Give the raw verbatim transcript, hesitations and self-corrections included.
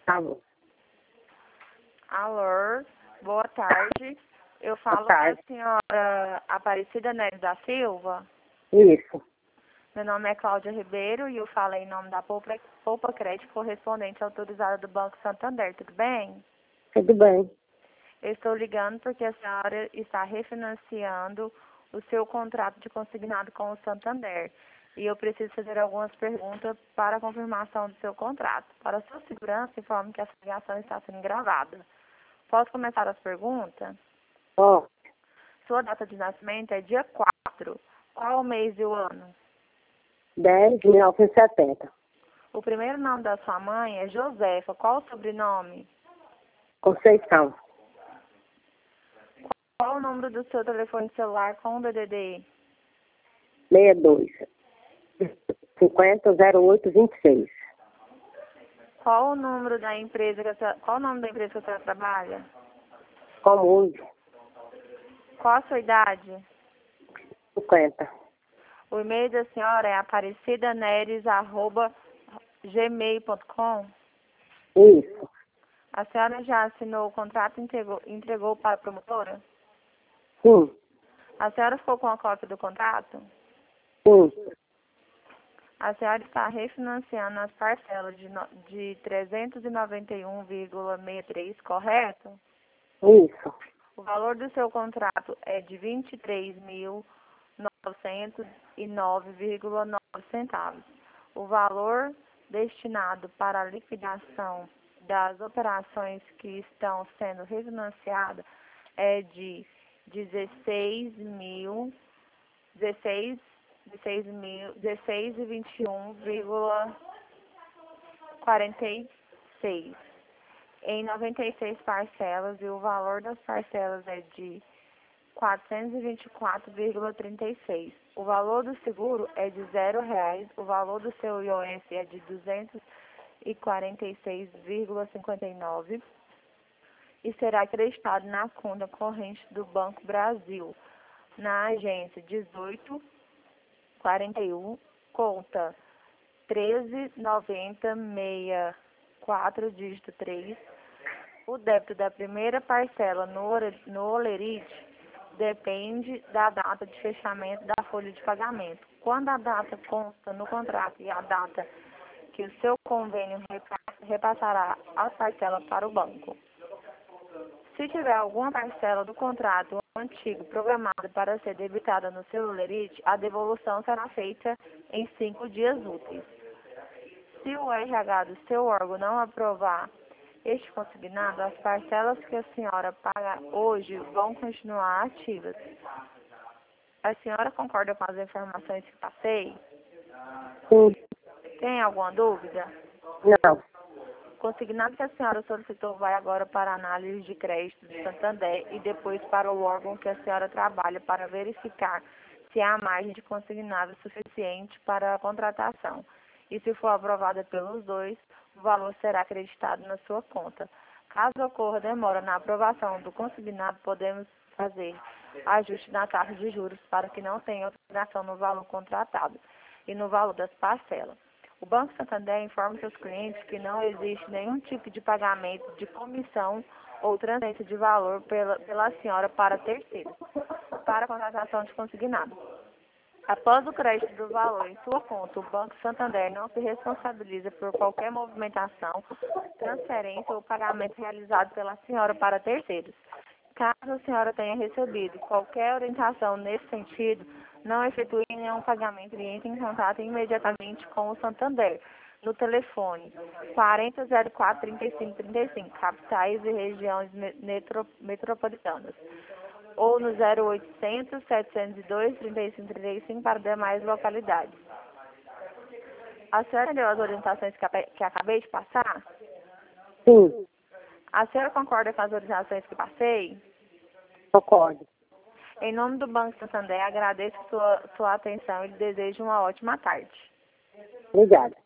Tá bom. Alô, boa tarde. Eu falo Boa com a tarde. senhora Aparecida Neves da Silva. Isso. Meu nome é Cláudia Ribeiro e eu falo em nome da Poupa, Poupa Crédito correspondente autorizada do Banco Santander, tudo bem? Tudo bem. Eu estou ligando porque a senhora está refinanciando o seu contrato de consignado com o Santander. E eu preciso fazer algumas perguntas para a confirmação do seu contrato. Para sua segurança, informe que essa ligação está sendo gravada. Posso começar as perguntas? Ó, Sua data de nascimento é dia quatro. Qual o mês e o ano? dez de mil novecentos e setenta. O primeiro nome da sua mãe é Josefa. Qual o sobrenome? Conceição. Qual o número do seu telefone celular com o D D D? sessenta e dois. cinquenta, zero oito, vinte e seis. Qual o número da empresa que a senhora, qual o nome da empresa que a senhora trabalha? Comum. Qual a sua idade? cinquenta. O e-mail da senhora é aparecidaneres arroba gmail ponto com. Isso. A senhora já assinou o contrato e entregou, entregou para a promotora? Sim. A senhora ficou com a cópia do contrato? Sim. A senhora está refinanciando as parcelas de, no, de trezentos e noventa e um vírgula sessenta e três, correto? Isso. O valor do seu contrato é de vinte e três mil novecentos e nove vírgula nove centavos. O valor destinado para a liquidação das operações que estão sendo refinanciadas é de dezesseis mil, dezesseis, dezesseis mil, dezesseis e vinte e um vírgula quarenta e seis em noventa e seis parcelas, e o valor das parcelas é de quatrocentos e vinte e quatro vírgula trinta e seis. O valor do seguro é de zero reais, o valor do seu I O F é de duzentos e quarenta e seis vírgula cinquenta e nove e será acreditado na conta corrente do Banco Brasil, na agência dezoito quarenta e um, conta treze noventa sessenta e quatro, dígito três. O débito da primeira parcela no, no Olerite depende da data de fechamento da folha de pagamento. Quando a data consta no contrato e a data que o seu convênio repassará a parcela para o banco. Se tiver alguma parcela do contrato antigo programada para ser debitada no seu Olerite, a devolução será feita em cinco dias úteis. Se o R H do seu órgão não aprovar este consignado, as parcelas que a senhora paga hoje vão continuar ativas. A senhora concorda com as informações que passei? Sim. Tem alguma dúvida? Não. O consignado que a senhora solicitou vai agora para a análise de crédito do Santander e depois para o órgão que a senhora trabalha para verificar se há margem de consignado suficiente para a contratação. E se for aprovada pelos dois, o valor será acreditado na sua conta. Caso ocorra demora na aprovação do consignado, podemos fazer ajuste na taxa de juros para que não tenha alteração no valor contratado e no valor das parcelas. O Banco Santander informa seus clientes que não existe nenhum tipo de pagamento de comissão ou transferência de valor pela, pela senhora para terceiros, para a contratação de consignado. Após o crédito do valor em sua conta, o Banco Santander não se responsabiliza por qualquer movimentação, transferência ou pagamento realizado pela senhora para terceiros. Caso a senhora tenha recebido qualquer orientação nesse sentido, não efetue nenhum pagamento e entre em contato imediatamente com o Santander, no telefone quarenta, zero quatro, trinta e cinco, trinta e cinco, capitais e regiões metro, metropolitanas, ou no zero oitocentos, setecentos e dois, trinta e cinco, trinta e cinco para demais localidades. A senhora entendeu as orientações que, que acabei de passar? Sim. A senhora concorda com as orientações que passei? Concordo. Em nome do Banco Santander, agradeço sua, sua atenção e desejo uma ótima tarde. Obrigada.